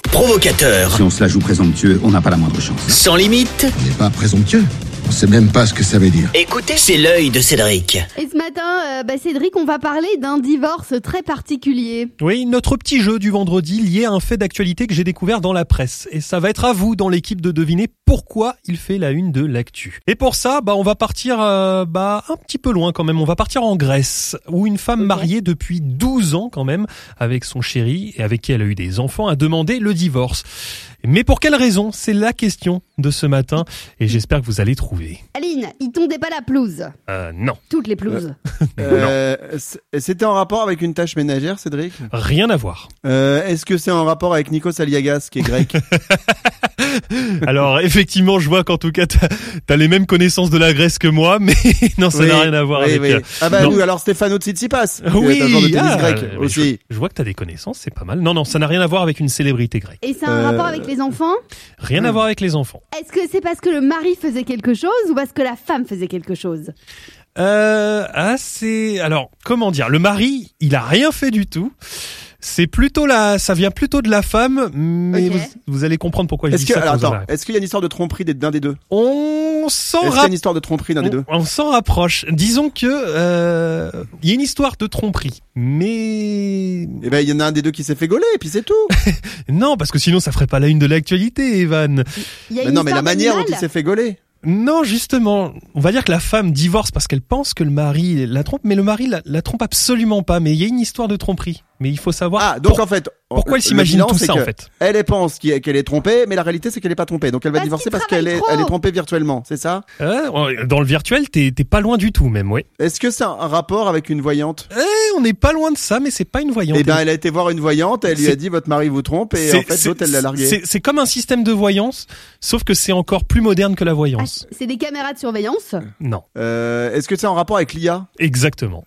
provocateur. Si on se la joue présomptueux, on n'a pas la moindre chance. Sans limite. On n'est pas présomptueux. On sait même pas ce que ça veut dire. Écoutez, c'est l'œil de Cédric. Et ce matin, Cédric, on va parler d'un divorce très particulier. Oui, notre petit jeu du vendredi lié à un fait d'actualité que j'ai découvert dans la presse. Et ça va être à vous, dans l'équipe, de deviner pourquoi il fait la une de l'actu. Et pour ça, on va partir un petit peu loin quand même. On va partir en Grèce, où une femme mariée depuis 12 ans quand même, avec son chéri et avec qui elle a eu des enfants, a demandé le divorce. Mais pour quelle raison ? C'est la question de ce matin et j'espère que vous allez trouver. Aline, il tondait pas la pelouse. Non. Toutes les pelouses. C'était en rapport avec une tâche ménagère, Cédric ? Rien à voir. Est-ce que c'est en rapport avec Nikos Aliagas, qui est grec ? Alors, effectivement, je vois qu'en tout cas, t'as les mêmes connaissances de la Grèce que moi, mais non, ça n'a rien à voir avec... Oui. Non. Oui, alors Stefano Tsitsipas. Oui, t'as un joueur de tennis grec aussi. Je vois que t'as des connaissances, c'est pas mal. Non, ça n'a rien à voir avec une célébrité grecque. Et c'est un rapport avec les enfants ? Rien à voir avec les enfants. Est-ce que c'est parce que le mari faisait quelque chose ou parce que la femme faisait quelque chose ? Alors, comment dire ? Le mari, il a rien fait du tout. Ça vient plutôt de la femme, mais Ok. vous allez comprendre pourquoi je dis ça. Est-ce qu'il y a une histoire de tromperie d'un des deux ? On s'en Est-ce qu'il y a une histoire de tromperie d'un des deux ? On s'en rapproche. Disons que il y a une histoire de tromperie, mais il y en a un des deux qui s'est fait gauler, et puis c'est tout. non, parce que sinon ça ferait pas la une de l'actualité, Evan. Mais la manière dont il s'est fait gauler. Non, justement, on va dire que la femme divorce parce qu'elle pense que le mari la trompe, mais le mari la trompe absolument pas. Mais il y a une histoire de tromperie. Mais il faut savoir pourquoi elle s'imagine tout ça en fait. Elle pense qu'elle est trompée, mais la réalité c'est qu'elle est pas trompée. Donc elle va divorcer parce qu'elle est trompée virtuellement, c'est ça ? Dans le virtuel, t'es pas loin du tout même, oui. Est-ce que c'est un rapport avec une voyante ? On n'est pas loin de ça, mais c'est pas une voyante. Elle a été voir une voyante, elle lui a dit votre mari vous trompe, et en fait l'autre elle l'a largué. C'est comme un système de voyance, sauf que c'est encore plus moderne que la voyance. C'est des caméras de surveillance ? Non. Est-ce que c'est en rapport avec l'IA ? Exactement.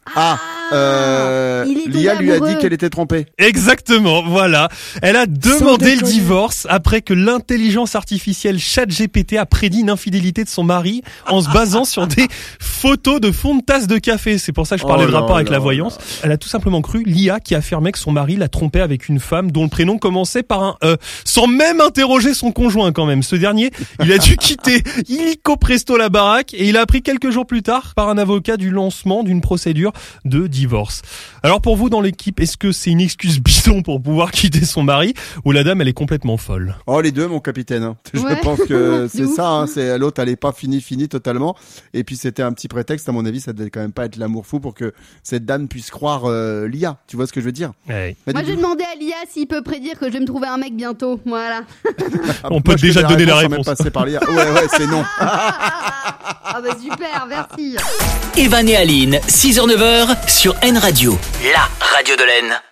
Il est l'IA lui a amoureux. dit qu'elle était trompée. Exactement, voilà. Elle a demandé le divorce après que l'intelligence artificielle ChatGPT a prédit une infidélité de son mari en se basant sur des photos de fond de tasse de café. C'est pour ça que je parlais de rapport avec la voyance. Elle a tout simplement cru l'IA qui affirmait que son mari l'a trompée avec une femme dont le prénom commençait par un E, sans même interroger son conjoint quand même. Ce dernier, il a dû quitter illico presto la baraque et il a appris quelques jours plus tard par un avocat du lancement d'une procédure de divorce. Alors pour vous dans l'équipe, est-ce que c'est une excuse bidon pour pouvoir quitter son mari ou la dame elle est complètement folle ? Oh les deux mon capitaine. Je Ouais. pense que c'est ouf. ça. C'est l'autre elle est pas finie totalement. Et puis c'était un petit prétexte à mon avis. Ça devait quand même pas être l'amour fou pour que cette dame puisse croire l'IA. Tu vois ce que je veux dire ? Ouais. Moi, j'ai demandé à l'IA s'il peut prédire que je vais me trouver un mec bientôt. Voilà. On peut déjà donner la sans réponse. même passer par l'IA. Ouais, c'est non. Ah bah super, merci. Evan et Aline, 6h-9h sur N Radio, la radio de l'Aisne.